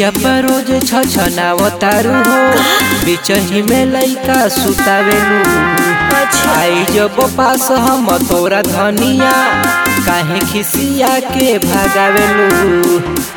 जिया पर रोज छछनावतारू हो बिचही में लइका सुतावेलू। आई जब पास हम तोरा धनिया काहे खिसिया के भागावेलू।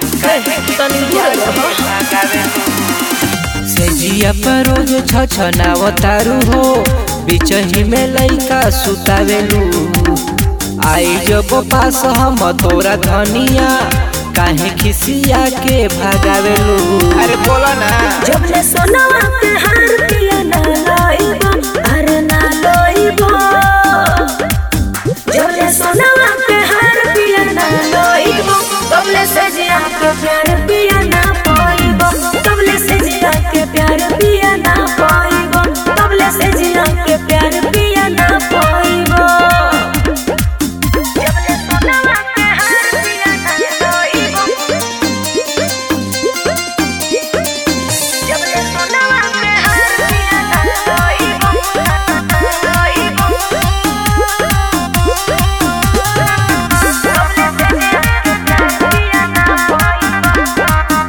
से जिया पर रोज छछनावतारू हो बिचही में लइका सुतावेलू। आई जब पास हम तोरा धनिया काहे खिसिया के भागावेलू। अरे बोला ना जब ले सोनावा के हार पिया ना लइबो, अरे ना लइबो। जब ले सोनावा के हार पिया ना लइबो, तब ले से जिया के प्यार पिया ना पाइबो। तब ले से जिया के प्यार पिया ना पाइबो। तब ले से जिया के प्यार पिया ना पाइबो। जब ले सोनावा के हार पिया ना लइबो, जब ले सोनावा के हार पिया ना लइबो, लइबो। तब ले से जिया के प्यार पिया ना पाइबो।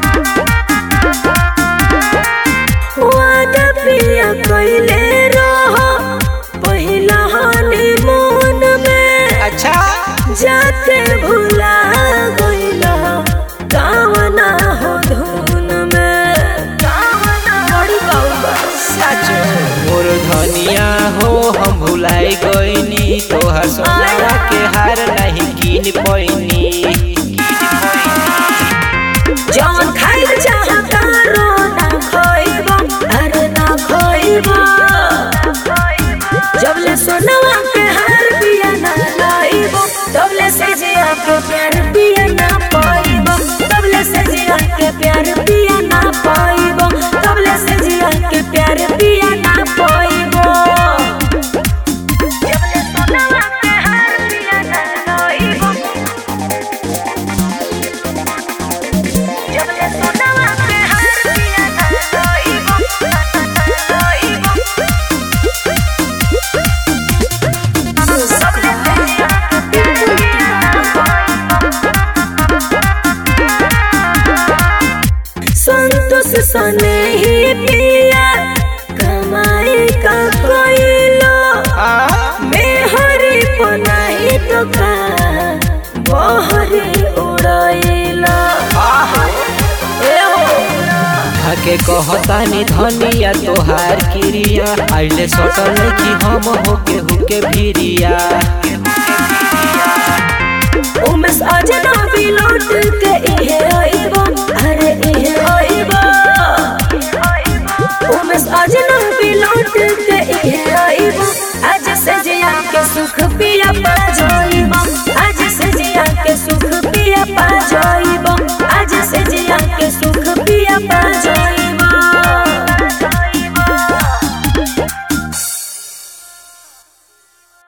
वादा पिया कइले रहो पहिला हनीमून में, अच्छा जाके भुला गइला गावना हो धुन में। बड़ी बाबा सच मोर धनिया हो हम भुलाई गईनी तोहर सोना के हार नहीं कीन पैनी। जौन खाइल चाहता रो ना खइबो, अरे ना खइबो। जब ले सोनवा के हार पिया ना लइबो, तब ले से जिया के प्यार पिया ना पाइबो। तब ले से जिया के प्यार पिया ना पाइबो। तब ले से जिया के प्यार पिया ना पाइबो। जब ले सोनवा के हार पिया ना लइबो, जब ले सोनवा के हार पिया ना लइबो, लइबो। सब ले से जिया के प्यार पिया ना पाइबो। संतोष सने ही पिया कमाई का कोइलो, मेहरी पनाही तो का बहरी उड़ैला। हके कहतानी धनिया तोहार क्रिया आइले सटल कि हम होके हुके भिरिया। उमेश अजनबी लौट के इहे आइबो, अरे इहे आइबो। उमेश अजनबी लौट के इहे आइबो। आज से जिया के सुख पिया पा जाइबो, आज से जिया के सुख पिया पा जाइबो।